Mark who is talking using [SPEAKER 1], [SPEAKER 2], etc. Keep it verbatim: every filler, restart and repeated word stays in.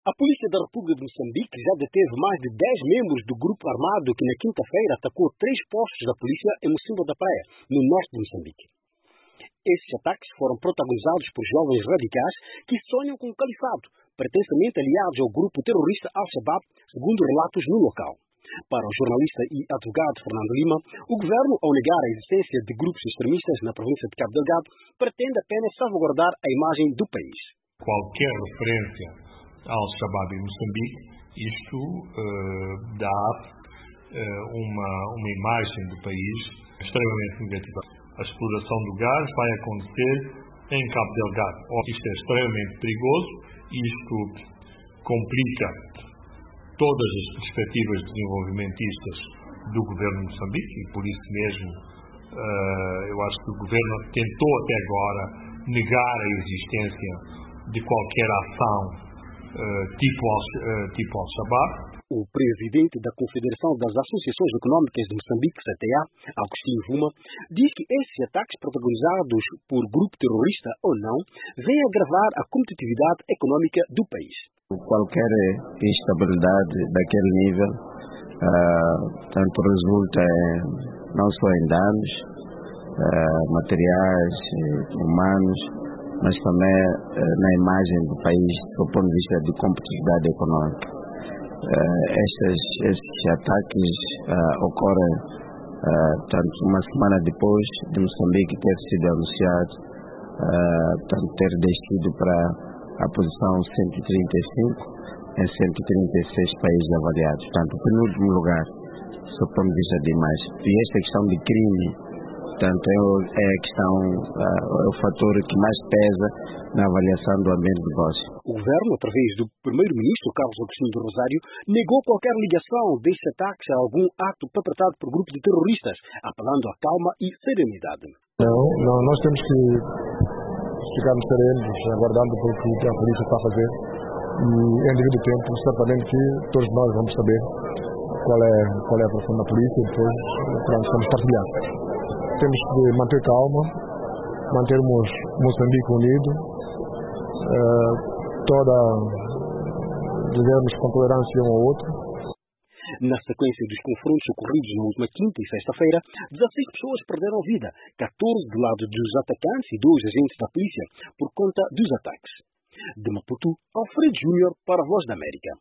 [SPEAKER 1] A Polícia da República de Moçambique já deteve mais de dez membros do grupo armado que na quinta-feira atacou três postos da polícia em Mocimboa da Praia, no norte de Moçambique. Esses ataques foram protagonizados por jovens radicais que sonham com o califado, pretensamente aliados ao grupo terrorista Al-Shabaab, segundo relatos no local. Para o jornalista e advogado Fernando Lima, o governo, ao negar a existência de grupos extremistas na província de Cabo Delgado, pretende apenas salvaguardar a imagem do país.
[SPEAKER 2] Qualquer referência ao Al-Shabaab em Moçambique, isto uh, dá uh, uma, uma imagem do país extremamente negativa. A exploração do gás vai acontecer em Cabo Delgado. Isto é extremamente perigoso e isto complica todas as perspectivas desenvolvimentistas do governo de Moçambique e por isso mesmo uh, eu acho que o governo tentou até agora negar a existência de qualquer ação uh, tipo, uh, tipo Al-Shabaab.
[SPEAKER 1] O presidente da Confederação das Associações Económicas de Moçambique, C T A, Agostinho Vuma, diz que esses ataques protagonizados por grupo terrorista ou não, vêm agravar a competitividade econômica do país.
[SPEAKER 3] Qualquer instabilidade daquele nível, uh, tanto resulta em, não só em danos uh, materiais, humanos, mas também uh, na imagem do país, do ponto de vista de competitividade econômica. Uh, estes, estes ataques uh, ocorrem uh, tanto uma semana depois de Moçambique ter sido anunciado, uh, tanto ter descido para a posição cento e trinta e cinco em cento e trinta e seis países avaliados, portanto, o penúltimo lugar, do ponto de vista de imagem. E esta questão de crime, portanto, é, é a questão, uh, é o fator que mais pesa na avaliação do ambiente de negócio.
[SPEAKER 1] O governo, através do primeiro-ministro Carlos Agostinho do Rosário, negou qualquer ligação destes ataques a algum ato perpetrado por grupos de terroristas, apelando a calma e serenidade.
[SPEAKER 4] Não, não, nós temos que ficarmos serenos, aguardando pelo que a polícia está a fazer. E em devido tempo, certamente que todos nós vamos saber qual é, qual é a posição da polícia e depois pronto, vamos partilhar. Temos que manter calma, mantermos Moçambique unido, uh, toda, digamos, com tolerância um ao outro.
[SPEAKER 1] Na sequência dos confrontos ocorridos na última quinta e sexta-feira, dezasseis pessoas perderam a vida, catorze do lado dos atacantes e dois agentes da polícia, por conta dos ataques. De Maputo, Alfredo Júnior para a Voz da América.